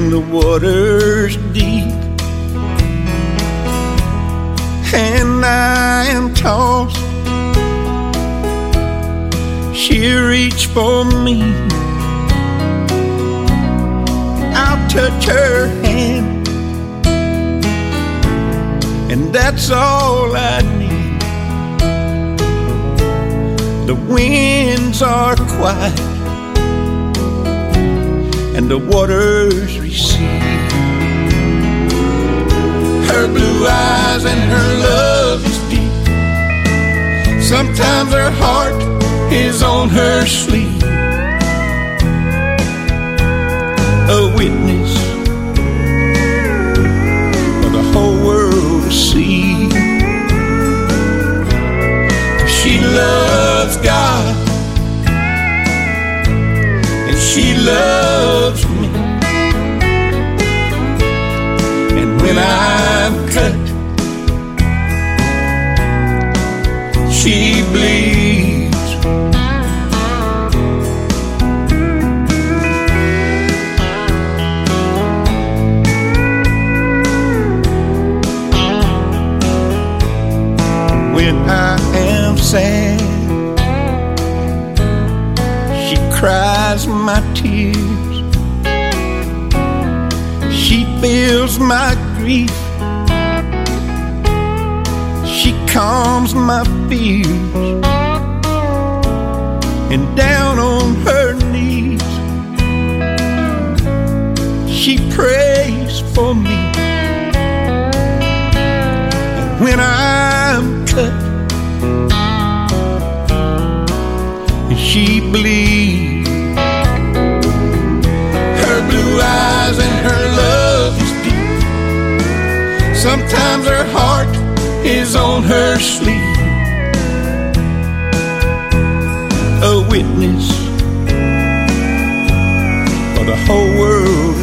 when the water's deep and I am tossed, she'll reach for me. I'll touch her hand, and that's all I need. The winds are quiet and the waters recede. Her blue eyes and her love is deep. Sometimes her heart is on her sleeve, a witness for the whole world to see. She loves God and she loves me, and when I'm cut, she bleeds. When I am sad, she cries my tears. She feels my grief. She calms my fears. And down on her knees, she prays for me. And when I'm cut, she bleeds. Her blue eyes and her love is deep. Sometimes her heart is on her sleeve, a witness for the whole world